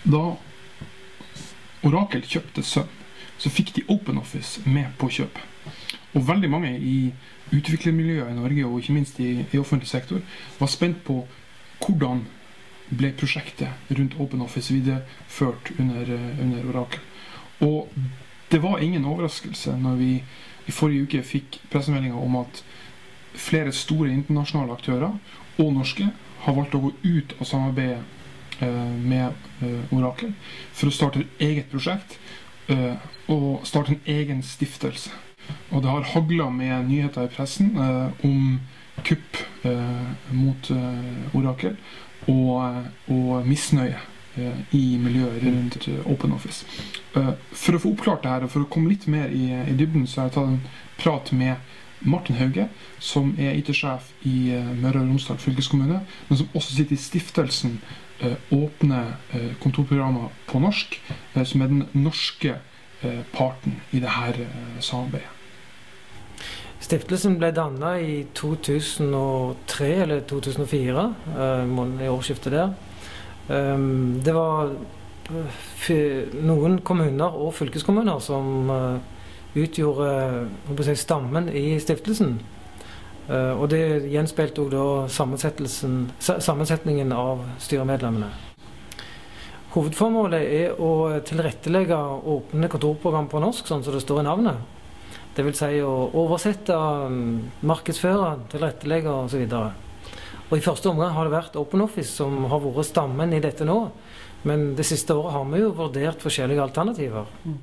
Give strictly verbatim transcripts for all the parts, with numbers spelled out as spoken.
Da Oracle kjøpte Sun, så fikk de OpenOffice med på kjøpet. Og veldig mange i utviklermiljøet i Norge, og ikke minst i, i offentlig sektor, var spent på hvordan ble prosjektet rundt OpenOffice videreført under, under Oracle. Og det var ingen overraskelse når vi i forrige uke fikk pressemeldinger om at flere store internasjonale aktører og norske har valgt å gå ut av samarbeidet eh, med eh, Oracle for å starte et eget prosjekt eh, og starte en egen stiftelse. Og det har haglet med nyheter i pressen eh, om kupp eh, mot eh, Oracle og, og misnøye eh, i miljøet rundt eh, OpenOffice. Eh, for å få oppklart det her, og for å komme litt mer i, i dybden, så har jeg tatt en prat med Martin Hauge, som er I T-sjef i eh, Møre og Romsdal fylkeskommune, men som også sitter I stiftelsen eh, Åpne eh, kontorprogrammer på norsk, eh, som er den norske eh, parten I det her eh, samarbeidet. Stiftelsen ble dannet I to tusen og tre eller to tusen og fire, i årsskiftet der. Det var noen kommuner og fylkeskommuner som utgjorde stammen I stiftelsen. Og det gjenspeilte også da sammensetningen av styremedlemmene. Hovedformålet er å tilrettelegge åpne kontorprogram på norsk, sånn som det står I navnet. Det vil si å oversette, markedsføre, tilrettelegge og så videre. Og I første omgang har det vært OpenOffice som har vært stammen I dette nå, men det siste året har vi jo vurdert forskjellige alternativer. Mm.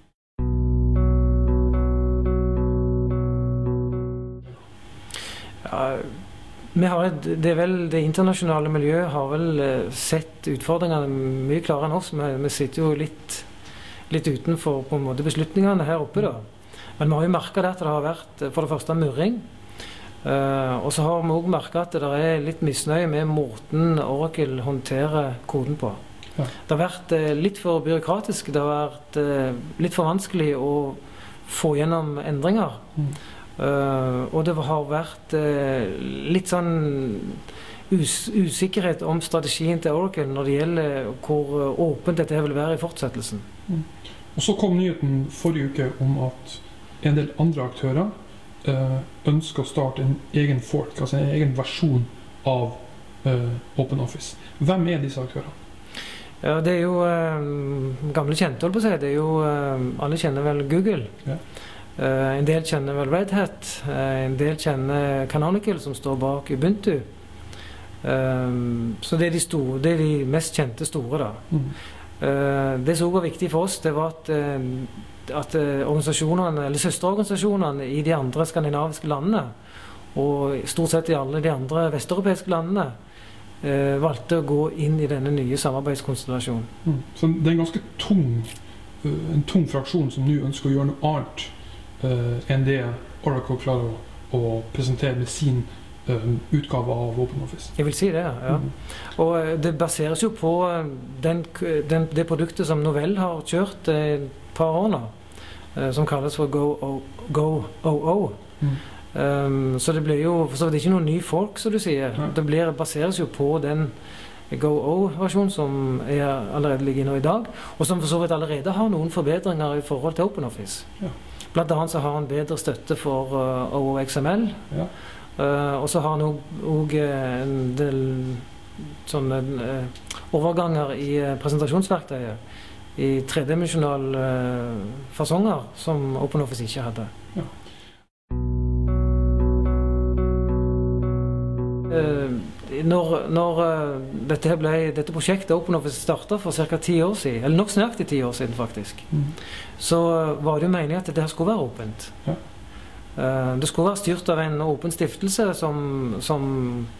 Ja, vi har et, det, er vel, det internasjonale miljøet har vel sett utfordringene mye klarere enn oss. Vi, vi sitter jo litt, litt utenfor på en måte beslutningene her oppe da. Men vi har jo merket at det har vært for det første murring, uh, og så har vi også merket at det er litt misnøye med måten Oracle håndterer koden på. Ja. Det har vært uh, litt for byråkratisk, det har vært uh, litt for vanskelig å få gjennom endringer. Mm. Uh, og det har vært uh, litt sånn us usikkerhet om strategien til Oracle når det gjelder hvor uh, åpent dette vil være I fortsettelsen. Mm. Og så kom nyheten forrige uke om at en del andre aktører uh, ønsker å starte en egen fork, altså en egen versjon av uh, OpenOffice. Hvem er disse aktørene? Ja, det er jo uh, gamle kjente, holdt på å si. Det er jo, uh, alle kjenner vel Google. Ja. Uh, en del kjenner vel Red Hat. Uh, en del kjenner Canonical, som står bak Ubuntu. Uh, så det er, de store, det er de mest kjente store da. Mm. Uh, det som var viktig for oss, det var at uh, at uh, organisasjonene, eller søsterorganisasjonene I de andre skandinaviske landene og stort sett I alle de andre vesteuropeiske landene uh, valgte å gå inn I denne nye samarbeidskonstellasjonen. Mm. Så det er en ganske tung, uh, en tung fraksjon som nå ønsker å gjøre noe annet uh, enn det Oracle klarer å, å presentere med sin uh, utgave av OpenOffice. Jeg vil si det, ja. Mm. Og uh, det baseres jo på uh, den, den, det produktet som Novell har kjørt uh, par år nå, som kalles for Go O O. Mm. Um, så det blir jo, så det er ikke noen ny folk, som du sier. Ja. Det blir, baseres jo på den Go O-versjonen som er allerede ligger nå I dag, og som for så vidt allerede har noen forbedringer I forhold til OpenOffice. Ja. Blant annet så har han bedre støtte for uh, O O X M L, ja. uh, og så har han også en del sånne uh, overganger I uh, presentasjonsverktøyet, I tredimensionale uh, fasonger som OpenOffice ikke hadde. Ja. Uh, når når uh, dette, ble, dette prosjektet OpenOffice startet for cirka ti år siden, eller nok snakket ti år siden faktisk, mm. så uh, var det jo meningen at dette skulle være åpent. Ja. Uh, det skulle være styrt av en åpen stiftelse som, som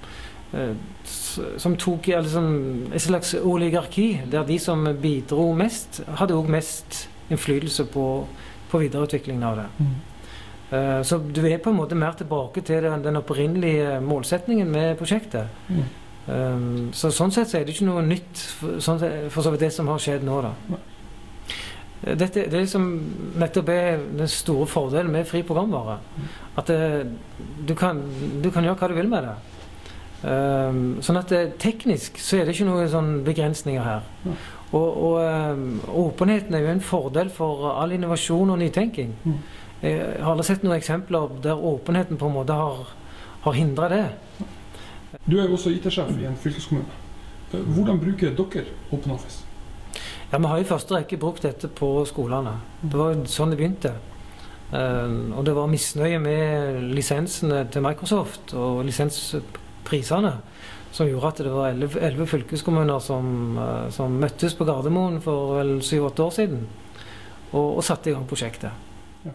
som tok altså, et slags oligarki der de som bidro mest hadde også mest innflytelse på, på videreutviklingen av det. Mm. Uh, så du er på en måte mer tilbake til den, den opprinnelige målsetningen med prosjektet. Mm. Um, så sånn sett så er det ikke noe nytt for, sånn, for så vidt det som har skjedd nå da. Mm. Dette, det som nettopp er den store fordelen med fri programvare. Mm. At det, du, kan, du kan gjøre hva du vil med det. Um, sånn at det, teknisk så er det ikke noen sånn begrensninger her. Ja. Og, og um, åpenheten er jo en fordel for all innovasjon og nytenking. Mm. Jeg har aldri sett noen eksempler der åpenheten på en måte har, har hindret det. Du er jo også I T-sjef I en fylkeskommune. Hvordan bruker dere OpenOffice? Ja, vi har I første rekke brukt dette på skolene. Det var sånn det begynte. Uh, og det var misnøye med lisensene til Microsoft og lisensprisene som gjorde at det var elleve fylkeskommuner som, uh, som møttes på Gardermoen for vel syv åtte år siden og, og satte I gang prosjektet. Ja.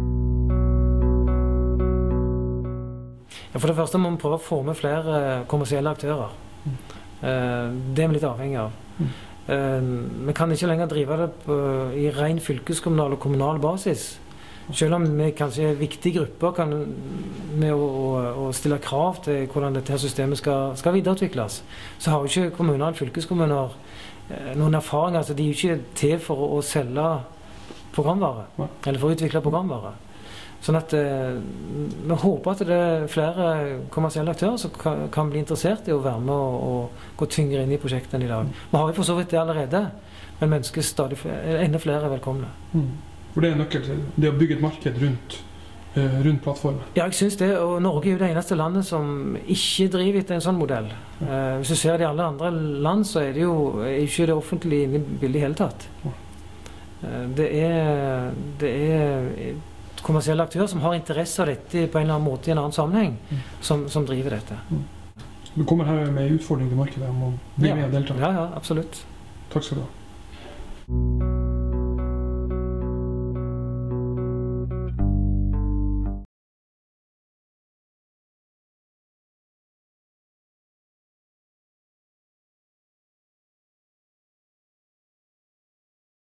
Ja, for det første må vi prøve å få med flere kommersielle aktører. Mm. Uh, det er vi litt avhengig av. Mm. Uh, vi kan ikke lenger drive det på, I ren fylkeskommunal og kommunal basis. Selv om vi kanskje er viktige grupper kan, med å, å, å stille krav til hvordan dette systemet skal, skal videreutvikles, så har jo ikke kommuner og fylkeskommuner eh, noen erfaring. Altså, de er jo ikke til for å, å selge programvare, ja. Eller for å utvikle programvare. Sånn at eh, vi håper at det er flere kommersielle aktører som kan, kan bli interessert I å være med og, og gå tyngre inn I prosjektene I dag. Vi har jo for så vidt det allerede, men vi ønsker stadig flere, enda flere er velkomne. Mm. For det er nøkkel til det å bygge et marked rundt, eh, rundt plattformen. Ja, jeg synes det, og Norge er jo det eneste landet som ikke driver etter en sånn modell. Ja. Eh, hvis du ser det I alle andre land, så er det jo er ikke det offentlige inne I bildet I hele tatt. Ja. Eh, det, er, det er kommersielle aktører som har interesse av dette på en eller annen måte I en annen sammenheng, mm. som, som driver dette. Mm. Du kommer her med en utfordring til markedet om å bli ja. med og delta. Ja, ja, absolutt. Takk skal du ha.